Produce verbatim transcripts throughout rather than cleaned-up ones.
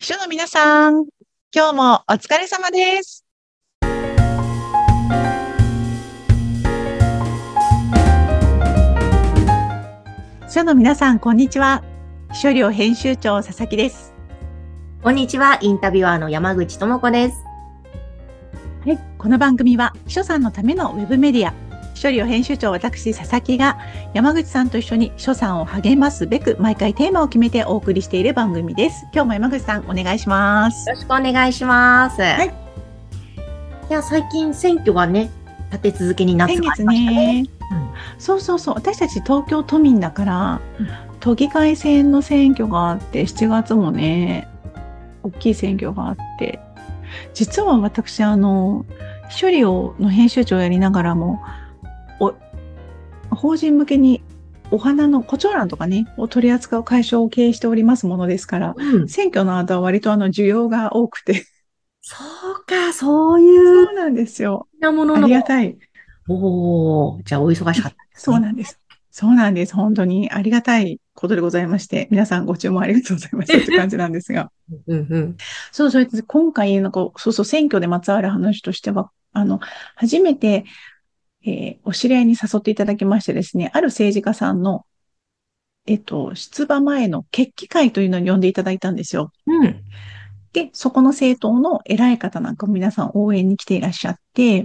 秘書の皆さん、今日もお疲れ様です。秘書の皆さん、こんにちは。秘書寮編集長佐々木です。 こんにちは、インタビュアーの山口智子です。 はい、この番組は秘書さんのためのウェブメディア、秘書寮編集長私佐々木が山口さんと一緒に秘書さんを励ますべく毎回テーマを決めてお送りしている番組です。今日も山口さんお願いします。 よろしくお願いします。はい。いや、最近選挙がね、立て続けになってましたね。先月ね、 うん、そうそうそう。私たち東京都民だから、うん、都議会選の選挙があって、しちがつもね、大きい選挙があって、実は私、あの、秘書寮の編集長をやりながらも、お法人向けにお花の胡蝶蘭とかね、を取り扱う会社を経営しておりますものですから、うん、選挙の後は割とあの需要が多くて。 そうか、そういう。 そうなんですよ。 なものの。 ありがたい。 おー、じゃあお忙しかったですね。 そうなんです。そうなんです。本当にありがたいことでございまして、皆さんご注文ありがとうございましたって感じなんですが。 うんうん、 そうそう、今回なんか、そうそう、選挙でまつわる話としては、あの、初めて、えー、お知り合いに誘っていただきましてですね、ある政治家さんの、えっと、出馬前の決起会というのに呼んでいただいたんですよ。 うん。 で、そこの政党の偉い方なんかも皆さん応援に来ていらっしゃって、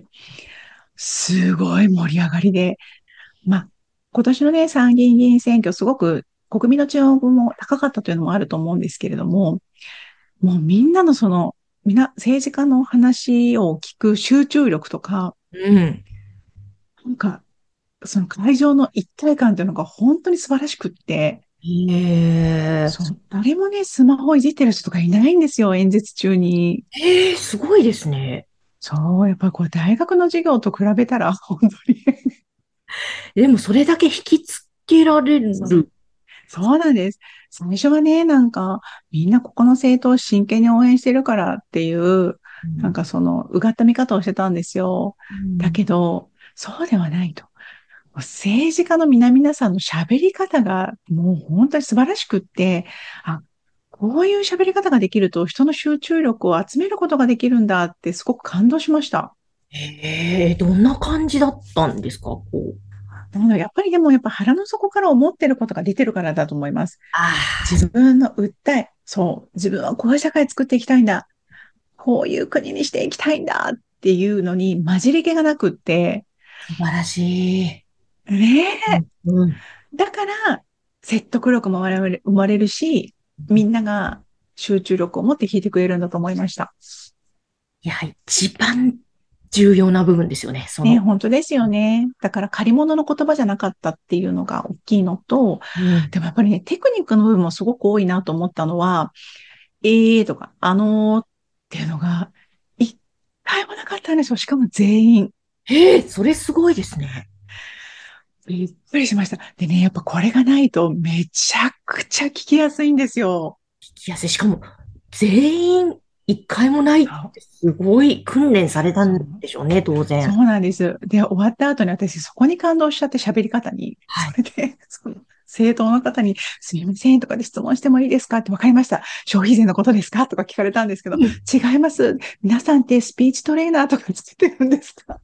すごい盛り上がりで、まあ、今年のね、参議院議員選挙、すごく国民の注目も高かったというのもあると思うんですけれども、もうみんなのその、みんな政治家の話を聞く集中力とか、 うん、 なんか、その会場の一体感というのが本当に素晴らしくって、 へー。 そう、誰もね、スマホいじってる人とかいないんですよ、演説中に。 へー、すごいですね。 そう、やっぱりこう大学の授業と比べたら、本当にでもそれだけ引きつけられる。 そう、そうなんです。最初はね、なんか、みんなここの政党を真剣に応援してるからっていう、うん、なんかその、うがった見方をしてたんですよ。うん、だけど、そうではないと。政治家の皆々さんの喋り方がもう本当に素晴らしくって、あ、こういう喋り方ができると人の集中力を集めることができるんだってすごく感動しました。 ええ、どんな感じだったんですか、こう。 なのでやっぱりでもやっぱ腹の底から思ってることが出てるからだと思います。 あ自分の訴え、そう、自分はこういう社会作っていきたいんだ。こういう国にしていきたいんだっていうのに混じり気がなくって、 素晴らしい。 ねえ。 うん、 だから、説得力も生まれるし、みんなが集中力を持って聞いてくれるんだと思いました。 いや、一番重要な部分ですよね、そね、 の。 本当ですよね。だから借り物の言葉じゃなかったっていうのが大きいのと、 うん、 でもやっぱりね、テクニックの部分もすごく多いなと思ったのは、ええーとか、あのーっていうのが、一回もなかったんですよ。しかも全員。 ええ、それすごいですね。 びっくりしました。でね、やっぱこれがないとめちゃくちゃ聞きやすいんですよ。 聞きやすい。しかも、全員一回もないってすごい訓練されたんそう。 でしょうね、当然。 そうなんです。で、終わった後に私そこに感動しちゃって喋り方に、 はい。 それで、その、政党の方に、すみませんとかで質問してもいいですかってわかりました。消費税のことですかとか聞かれたんですけど、 うん、 違います。皆さんってスピーチトレーナーとかつけてるんですか？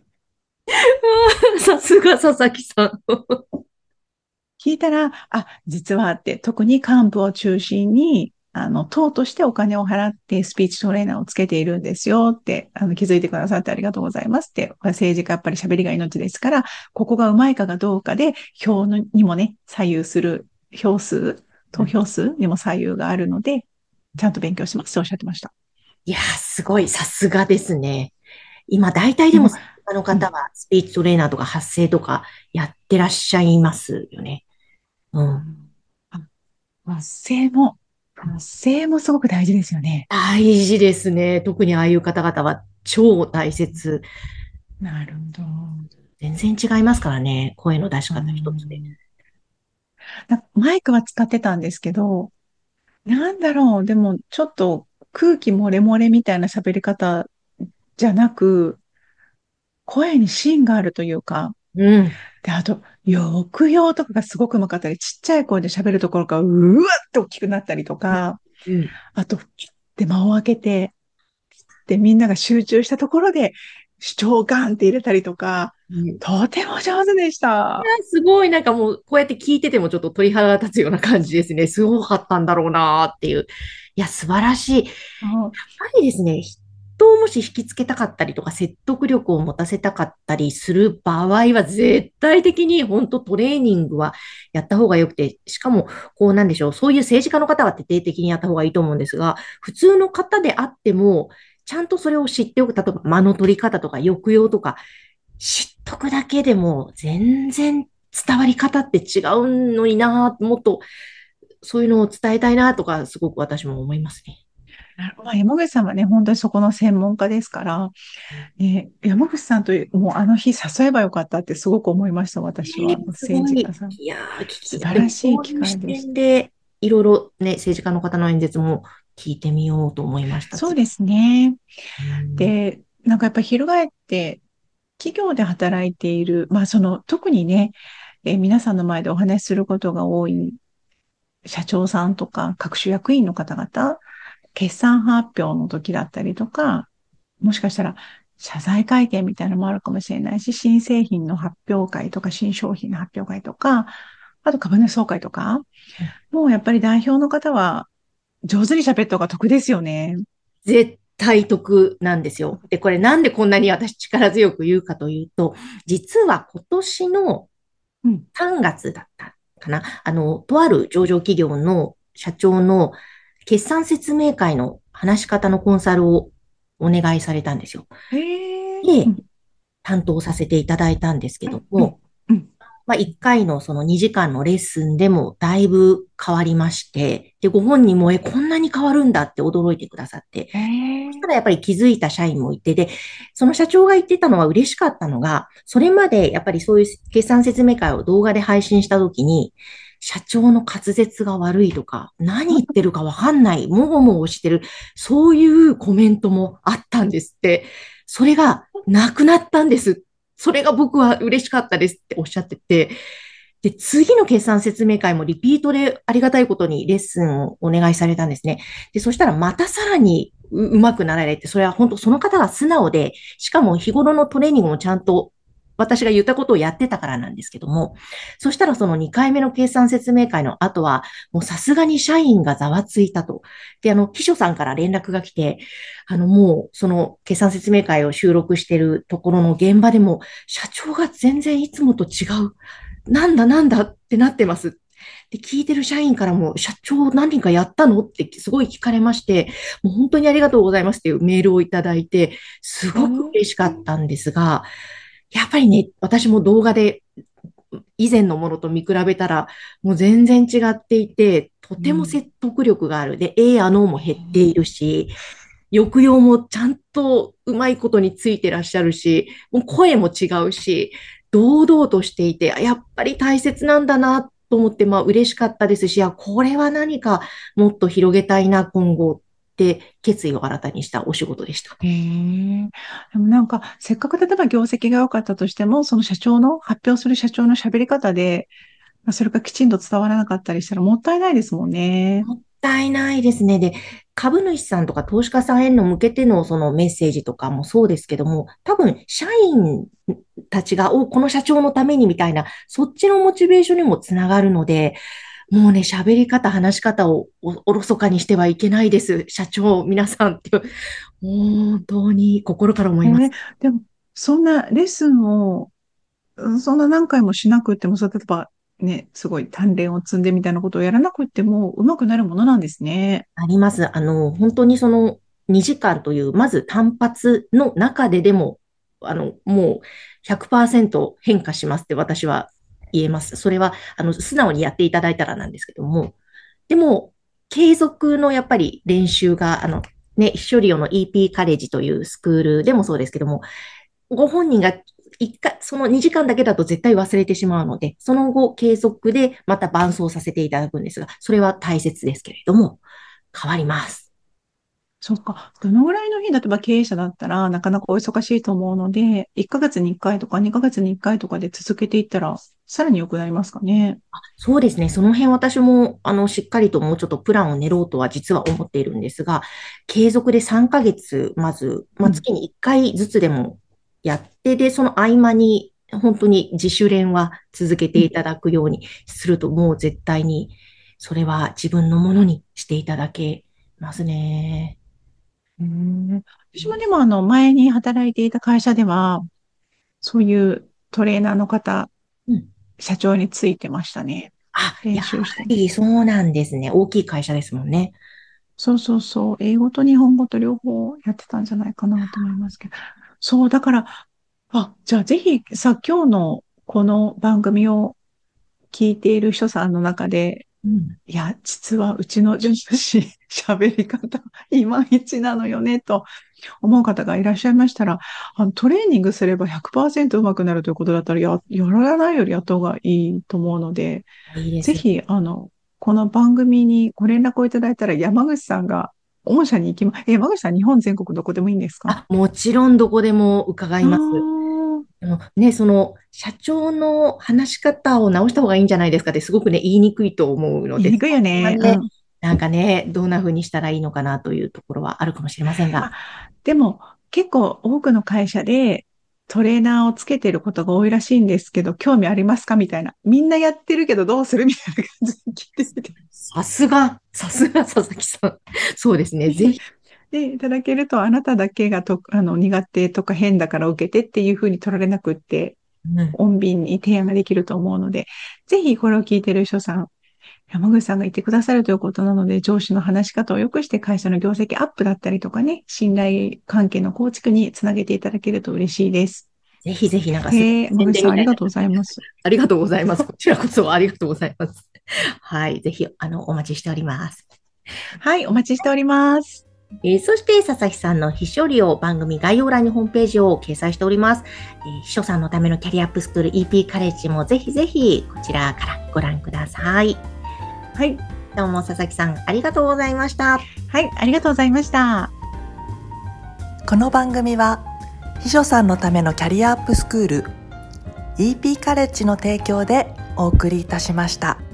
さすが佐々木さん。 聞いたら、あ、実はって、特に幹部を中心に、あの、党としてお金を払ってスピーチトレーナーをつけているんですよって、あの、気づいてくださってありがとうございますって、政治家やっぱり喋りが命ですから、ここがうまいかがどうかで、票のにもね、左右する、票数、投票数にも左右があるので、ちゃんと勉強しますとおっしゃってました。 いやー、すごい、さすがですね。今、大体でも、 でも、 あのうん。 方は、スピーチトレーナーとか発声とかやってらっしゃいますよね。うん。 あ、発声も、発声もすごく大事ですよね。 大事ですね。特にああいう方々は超大切。 なるほど。 全然違いますからね。声の出しう方一つで。 ん。なマイクは使ってたんですけど、なんだろう、でもちょっと空気漏れ漏れみたいな喋り方じゃなく、声に芯があるというか、 うん。 で、あと、抑揚とかがすごくうまかったり、ちっちゃい声で喋るところがうわって大きくなったりとか、 うん。 あと、で間を空けて、で、みんなが集中したところで主張をガンって入れたりとか、 うん。 とても上手でした。 すごい、なんかもう、こうやって聞いててもちょっと鳥肌が立つような感じですね。すごかったんだろうなっていう。いや、素晴らしい。やっあぱりですね、人をもし引きつけたかったりとか、説得力を持たせたかったりする場合は、絶対的に本当トレーニングはやった方がよくて、しかも、こうなんでしょう、そういう政治家の方は徹底的にやった方がいいと思うんですが、普通の方であっても、ちゃんとそれを知っておく。例えば、間の取り方とか、抑揚とか、知っとくだけでも全然伝わり方って違うのにな、もっとそういうのを伝えたいなとか、すごく私も思いますね。 なるほど。まあ山口さんはね、本当にそこの専門家ですから、ね、山口さんともうあの日誘えばよかったってすごく思いました、私は。 えーすごい。 政治家さん。 いやー、聞き、 素晴でもらしい機そういう視会でした。 点で、いろいろね、政治家の方の演説も聞いてみようと思いました。 そうですね。 うん。 で、なんかやっぱり翻って、企業で働いている、まあその、特にね、えー皆さんの前でお話しすることが多い社長さんとか各種役員の方々、決算発表の時だったりとか、もしかしたら謝罪会見みたいなのもあるかもしれないし、新製品の発表会とか、新商品の発表会とか、あと株主総会とか、もうやっぱり代表の方は上手に喋った方が得ですよね。 絶対得なんですよ。で、これなんでこんなに私力強く言うかというと、実は今年のうん。 さんがつだったかな。あの、とある上場企業の社長の決算説明会の話し方のコンサルをお願いされたんですよ。 へえ。うで、 ん。 担当させていただいたんですけうん。うん。 ども、 うん。 まあ、いっかいのそのにじかんのレッスンでもだいぶ変わりまして、で、ご本人も、え、こんなに変わるんだって驚いてくださって、 へそしたえ。 らやっぱり気づいた社員もいて、で、その社長が言ってたのは嬉しかったのが、それまでやっぱりそういう決算説明会を動画で配信したときに、社長の滑舌が悪いとか、何言ってるかわかんない、もごもごしてる、そういうコメントもあったんですって。それがなくなったんです。それが僕は嬉しかったですっておっしゃってて、で、次の決算説明会もリピートでありがたいことにレッスンをお願いされたんですね。で、そしたらまたさらにううまくなられて、それは本当その方が素直で、しかも日頃のトレーニングもちゃんと私が言ったことをやってたからなんですけども、そしたらそのにかいめの決算説明会の後は、もうさすがに社員がざわついたと。で、あの、秘書さんから連絡が来て、あの、もうその決算説明会を収録しているところの現場でも、社長が全然いつもと違う。なんだなんだってなってます。で、聞いてる社員からも、社長何かやったのってすごい聞かれまして、もう本当にありがとうございますっていうメールをいただいて、すごくうん。 嬉しかったんですが、やっぱりね、私も動画で以前のものと見比べたら、もう全然違っていて、とてもうん。 説得力がある。で、ええ、あのも減っているし、抑揚もちゃんとうまいことについてらっしゃるし、もう声も違うし、堂々としていて、やっぱり大切なんだなと思って、まあ嬉しかったですし、いや、これは何かもっと広げたいな、今後って決意を新たにしたお仕事でした。 へえ。でもなんか、せっかく例えば業績が良かったとしても、その社長の、発表する社長の喋り方で、まあそれがきちんと伝わらなかったりしたらもったいないですもんね。 もったいないですね。で、株主さんとか投資家さんへの向けてのそのメッセージとかもそうですけども、多分社員たちが、お、この社長のためにみたいな、そっちのモチベーションにもつながるので、もうね、喋り方、話し方をお、おろそかにしてはいけないです。社長、皆さんっていう、本当に心から思いえーます。 でも、そんなレッスンを、うんそんな何回もしなくっても、そう、例えばね、すごい鍛錬を積んでみたいなことをやらなくっても、上手くなるものなんですね。 あります。あの、本当にそのにじかんという、まず単発の中ででも、あの、もうひゃくパーセント変化しますって私は言えます。それは、あの、素直にやっていただいたらなんですけども、でも、継続のやっぱり練習が、あの、ね、一緒リオの イーピー カレッジというスクールでもそうですけども、ご本人が一回、そのにじかんだけだと絶対忘れてしまうので、その後継続でまた伴走させていただくんですが、それは大切ですけれども、変わります。 そっか。どのぐらいの日、例えば経営者だったらなかなかお忙しいと思うので、いっかげつにいっかいとかにかげつにいっかいとかで続けていったら、さらに良くなりますかね。 そうですね。その辺私も、あの、しっかりともうちょっとプランを練ろうとは実は思っているんですが、継続でさんかげつ、まず、まあ、 うん。 月にいっかいずつでもやって、で、その合間に、本当に自主練は続けてうん。 いただくようにすると、もう絶対に、それは自分のものにしていただけますね。 へー。私もでもあの、前に働いていた会社では、そういうトレーナーの方、 うん。 社長についてましたね。 あ、や練習してね。 はりそうなんですね。大きい会社ですもんね。 そうそうそう。英語と日本語と両方やってたんじゃないかなと思いますけど。そう、だから、あ、じゃあぜひさ、今日のこの番組を聞いている人さんの中で、 うん。 いや、実はうちの上司、喋り方、いまいちなのよね、と思う方がいらっしゃいましたら、あのトレーニングすればひゃくパーセント上手くなるということだったら、や、やらないよりやった方がいいと思うので、 いいですよ。 ぜひ、あの、この番組にご連絡をいただいたら、山口さんが、御社に行きま、え、山口さん日本全国どこでもいいんですか？ あ、もちろんどこでも伺あいます。 ー、 でもね、その、社長の話し方を直した方がいいんじゃないですかってすごくね、言いにくいと思うので、 言いにそこくいよね。うはね、 ん。 なんかね、どんな風にしたらいいのかなというところはあるかもしれませんが。 まあ、でも、結構多くの会社でトレーナーをつけてることが多いらしいんですけど、興味ありますかみたいな。みんなやってるけどどうするみたいな感じで聞いてみて。 さすが、さすが佐々木さん。そうですね、ぜひ。 で、いただけると、あなただけがと、あの、苦手とか変だから受けてっていうふうに取られなくって、 うん、 穏便に提案ができると思うので、ぜひこれを聞いている人さん、山口さんがいてくださるということなので、上司の話し方を良くして会社の業績アップだったりとかね、信頼関係の構築につなげていただけると嬉しいです。 ぜひぜひなんかすごいへえ、山宣口さんありがとうご伝みたいになっちゃざいます。 ありがとうございます。こちらこそありがとうございます。はい、ぜひ、あの、お待ちしております。 はい、お待ちしております。 えーそして、佐々木さんの秘書利を番組概要欄にホームページを掲載しております。えー秘書さんのためのキャリアアップスクール イーピー カレッジもぜひぜひこちらからご覧ください。 はい、 どうも佐々木さんありがとうございました。 はい、ありがとうございました。 この番組は秘書さんのためのキャリアアップスクール イーピー カレッジの提供でお送りいたしました。